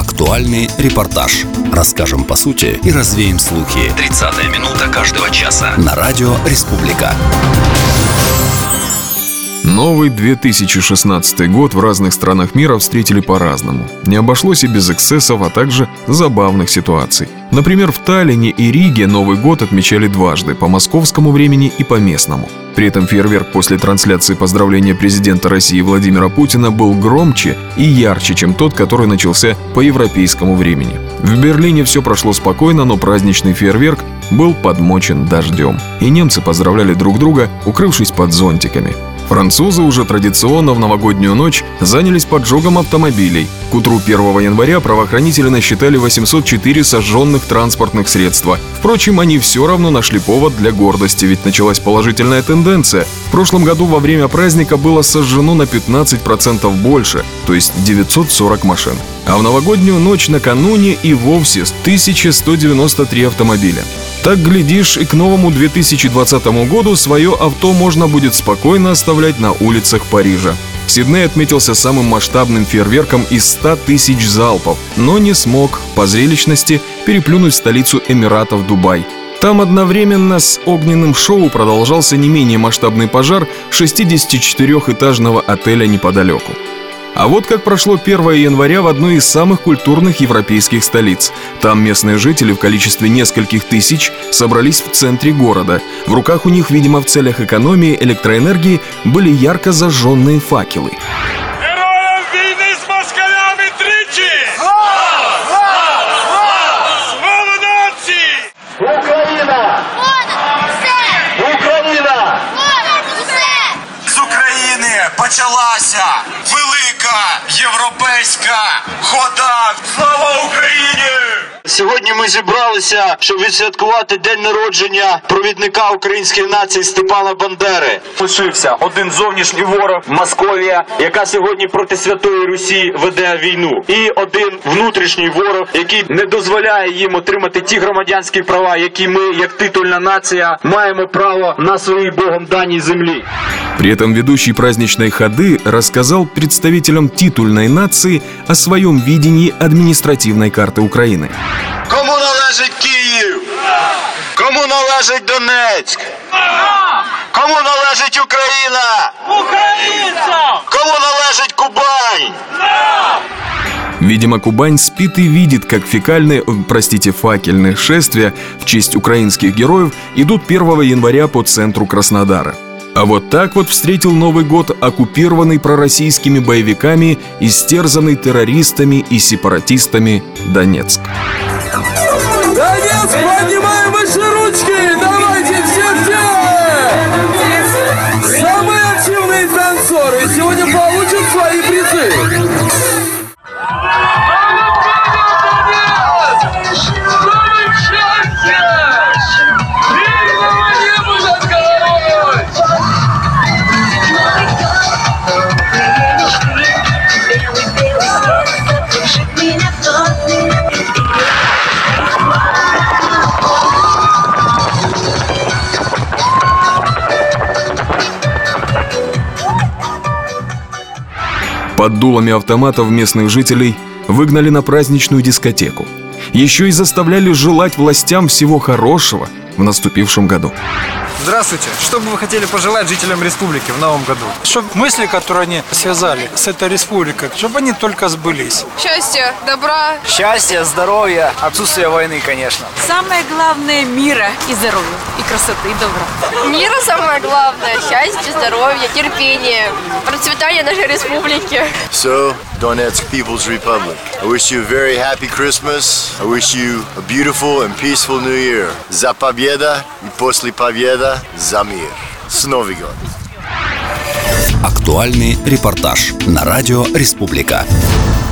Актуальный репортаж. Расскажем по сути и развеем слухи. 30-я минута каждого часа. На радио «Республика». Новый 2016 год в разных странах мира встретили по-разному. Не обошлось и без эксцессов, а также забавных ситуаций. Например, в Таллине и Риге Новый год отмечали дважды, по московскому времени и по местному. При этом фейерверк после трансляции поздравления президента России Владимира Путина был громче и ярче, чем тот, который начался по европейскому времени. В Берлине все прошло спокойно, но праздничный фейерверк был подмочен дождем. И немцы поздравляли друг друга, укрывшись под зонтиками. Французы уже традиционно в новогоднюю ночь занялись поджогом автомобилей. К утру 1 января правоохранители насчитали 804 сожженных транспортных средства. Впрочем, они все равно нашли повод для гордости, ведь началась положительная тенденция. В прошлом году во время праздника было сожжено на 15% больше, то есть 940 машин. А в новогоднюю ночь накануне и вовсе 1193 автомобиля. Так, глядишь, и к новому 2020 году свое авто можно будет спокойно оставлять на улицах Парижа. Сидней отметился самым масштабным фейерверком из 100 тысяч залпов, но не смог по зрелищности переплюнуть столицу Эмиратов Дубай. Там одновременно с огненным шоу продолжался не менее масштабный пожар 64-этажного отеля неподалеку. А вот как прошло 1 января в одной из самых культурных европейских столиц. Там местные жители в количестве нескольких тысяч собрались в центре города. В руках у них, видимо, в целях экономии электроэнергии, были ярко зажженные факелы. Героям війни з москалями тричі! Слава нації! Україна! Україна! З України почалася велика європейська хода! Слава Україні! Сьогодні ми зібралися, щоб відсвяткувати день народження провідника української нації Степана Бандери. Лишився один зовнішній ворог – Московія, яка сьогодні проти Святої Русі веде війну. І один внутрішній ворог, який не дозволяє їм отримати ті громадянські права, які ми, як титульна нація, маємо право на своїй Богом даній землі. При этом ведущий праздничной ходы рассказал представителям титульной нации о своем видении административной карты Украины. Кому належить Київ? Кому належить Донецьк? Кому належить Україна? Українцям! Кому належить Кубань? Видимо, Кубань спит и видит, как факельные шествия в честь украинских героев идут 1 января по центру Краснодара. А вот так вот встретил Новый год оккупированный пророссийскими боевиками, истерзанный террористами и сепаратистами Донецк. Донецк, поднимаем выше ручки! Давайте все! Самые активные танцоры сегодня получат свои призы! Под дулами автоматов местных жителей выгнали на праздничную дискотеку. Еще и заставляли желать властям всего хорошего в наступившем году. Здравствуйте. Что бы вы хотели пожелать жителям республики в новом году? Чтобы мысли, которые они связали с этой республикой, чтобы они только сбылись. Счастья, добра. Счастья, здоровья, отсутствие войны, конечно. Самое главное — мира и здоровья, и красоты, и добра. Мира самое главное, счастье, здоровье, терпение, процветание нашей республики. So, Donetsk People's Republic, I wish you a very happy Christmas. I wish you a beautiful and peaceful New Year. За победа и после победа за мир. С Новый год! Актуальный репортаж на радио «Республика».